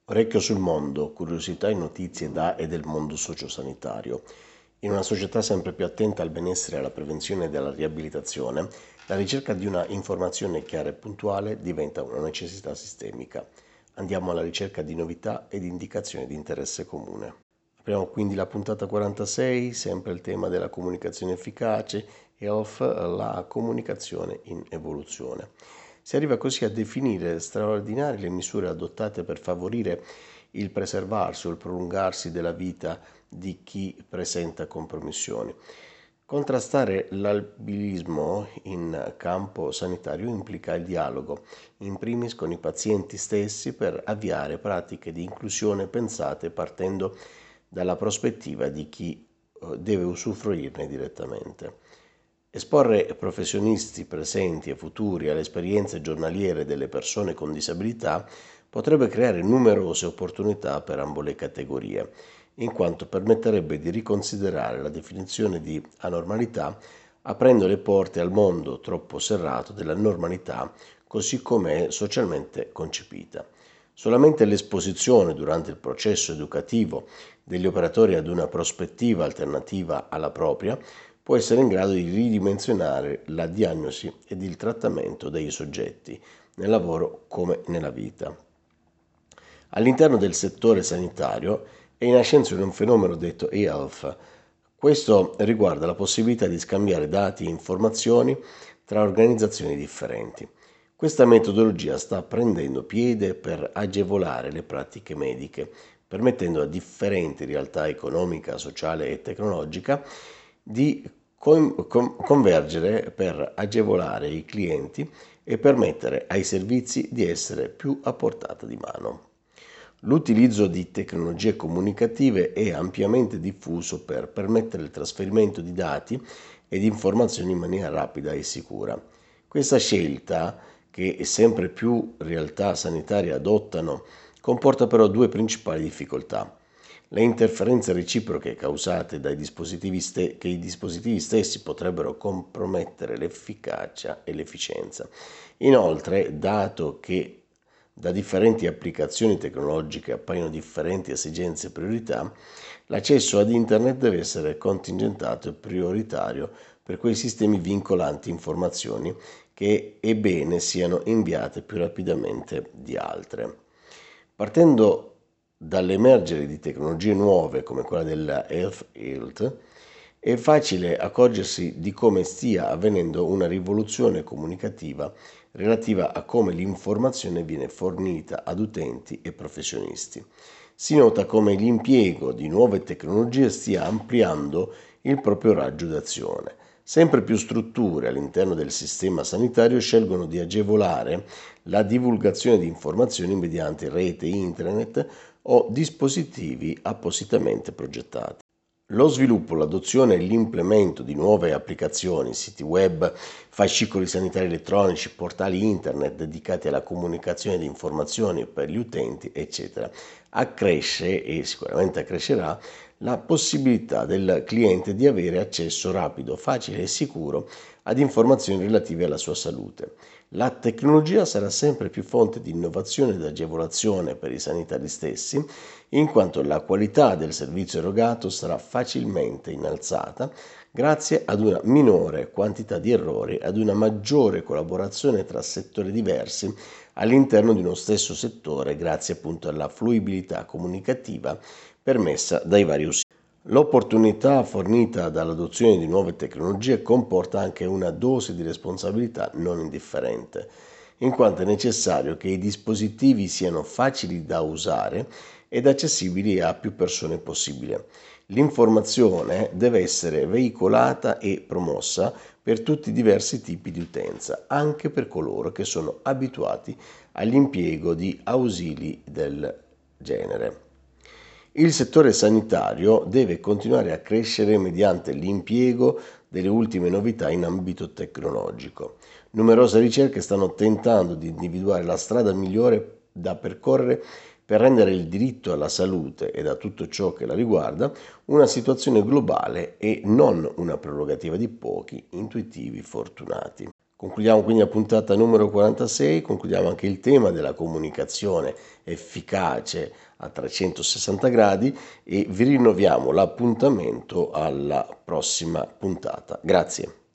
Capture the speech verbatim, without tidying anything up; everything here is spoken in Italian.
Orecchio sul mondo, curiosità e notizie da e del mondo sociosanitario. In una società sempre più attenta al benessere e alla prevenzione e alla riabilitazione, la ricerca di una informazione chiara e puntuale diventa una necessità sistemica. Andiamo alla ricerca di novità e di indicazioni di interesse comune. Apriamo quindi la puntata quarantasei, sempre il tema della comunicazione efficace, Health, la comunicazione in evoluzione. Si arriva così a definire straordinarie le misure adottate per favorire il preservarsi o il prolungarsi della vita di chi presenta compromissioni. Contrastare l'albilismo in campo sanitario implica il dialogo, in primis con i pazienti stessi, per avviare pratiche di inclusione pensate partendo dalla prospettiva di chi deve usufruirne direttamente. Esporre professionisti presenti e futuri alle esperienze giornaliere delle persone con disabilità potrebbe creare numerose opportunità per ambo le categorie, in quanto permetterebbe di riconsiderare la definizione di anormalità, aprendo le porte al mondo troppo serrato della normalità così come è socialmente concepita. Solamente l'esposizione durante il processo educativo degli operatori ad una prospettiva alternativa alla propria può essere in grado di ridimensionare la diagnosi ed il trattamento dei soggetti, nel lavoro come nella vita. All'interno del settore sanitario è in ascenso un fenomeno detto e-health. Questo riguarda la possibilità di scambiare dati e informazioni tra organizzazioni differenti. Questa metodologia sta prendendo piede per agevolare le pratiche mediche, permettendo a differenti realtà economica, sociale e tecnologica di convergere per agevolare i clienti e permettere ai servizi di essere più a portata di mano. L'utilizzo di tecnologie comunicative è ampiamente diffuso per permettere il trasferimento di dati e di informazioni in maniera rapida e sicura. Questa scelta, che sempre più realtà sanitarie adottano, comporta però due principali difficoltà. Le interferenze reciproche causate dai dispositivi ste- che i dispositivi stessi potrebbero compromettere l'efficacia e l'efficienza. Inoltre, dato che da differenti applicazioni tecnologiche appaiono differenti esigenze e priorità, l'accesso ad Internet deve essere contingentato e prioritario per quei sistemi vincolanti informazioni che è bene siano inviate più rapidamente di altre. Partendo dall'emergere di tecnologie nuove come quella della Health Health, è facile accorgersi di come stia avvenendo una rivoluzione comunicativa relativa a come l'informazione viene fornita ad utenti e professionisti. Si nota come l'impiego di nuove tecnologie stia ampliando il proprio raggio d'azione. Sempre più strutture all'interno del sistema sanitario scelgono di agevolare la divulgazione di informazioni mediante rete internet o dispositivi appositamente progettati. Lo sviluppo, l'adozione e l'implemento di nuove applicazioni, siti web, fascicoli sanitari elettronici, portali internet dedicati alla comunicazione di informazioni per gli utenti, eccetera, accresce e sicuramente accrescerà la possibilità del cliente di avere accesso rapido, facile e sicuro ad informazioni relative alla sua salute. La tecnologia sarà sempre più fonte di innovazione ed agevolazione per i sanitari stessi, in quanto la qualità del servizio erogato sarà facilmente innalzata grazie ad una minore quantità di errori e ad una maggiore collaborazione tra settori diversi all'interno di uno stesso settore, grazie appunto alla fluibilità comunicativa permessa dai vari usi. L'opportunità fornita dall'adozione di nuove tecnologie comporta anche una dose di responsabilità non indifferente, in quanto è necessario che i dispositivi siano facili da usare ed accessibili a più persone possibile. L'informazione deve essere veicolata e promossa per tutti i diversi tipi di utenza, anche per coloro che sono abituati all'impiego di ausili del genere. Il settore sanitario deve continuare a crescere mediante l'impiego delle ultime novità in ambito tecnologico. Numerose ricerche stanno tentando di individuare la strada migliore da percorrere per rendere il diritto alla salute e a tutto ciò che la riguarda una situazione globale e non una prerogativa di pochi intuitivi fortunati. Concludiamo quindi la puntata numero quarantasei, concludiamo anche il tema della comunicazione efficace a trecentosessanta gradi e vi rinnoviamo l'appuntamento alla prossima puntata. Grazie.